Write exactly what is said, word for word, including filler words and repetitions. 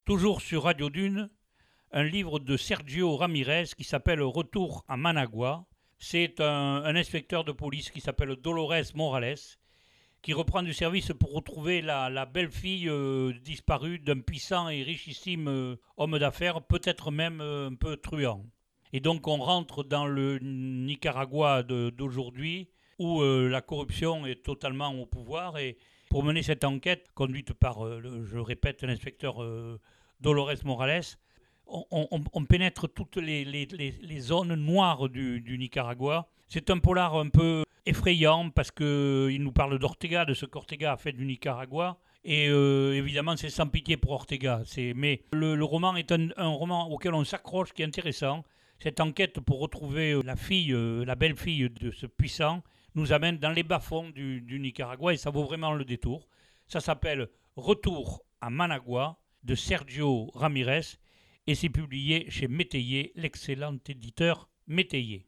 Toujours sur Radio Dune, un livre de Sergio Ramirez qui s'appelle Retour à Managua. C'est un, un inspecteur de police qui s'appelle Dolores Morales, qui reprend du service pour retrouver la, la belle-fille euh, disparue d'un puissant et richissime euh, homme d'affaires, peut-être même euh, un peu truand. Et donc on rentre dans le Nicaragua de- d'aujourd'hui, où euh, la corruption est totalement au pouvoir. Et pour mener cette enquête, conduite par, euh, le- je répète, l'inspecteur euh, Dolores Morales, on, on- on pénètre toutes les, les- les- les zones noires du, du Nicaragua. C'est un polar un peu effrayant parce qu'il nous parle d'Ortega, de ce qu'Ortega a fait du Nicaragua. Et euh, évidemment, c'est sans pitié pour Ortega. C'est, mais le, le roman est un, un roman auquel on s'accroche, qui est intéressant. Cette enquête pour retrouver euh, la fille, euh, la belle-fille de ce puissant, nous amène dans les bas-fonds du, du Nicaragua et ça vaut vraiment le détour. Ça s'appelle Retour à Managua de Sergio Ramirez et c'est publié chez Métayer, l'excellent éditeur Métayer.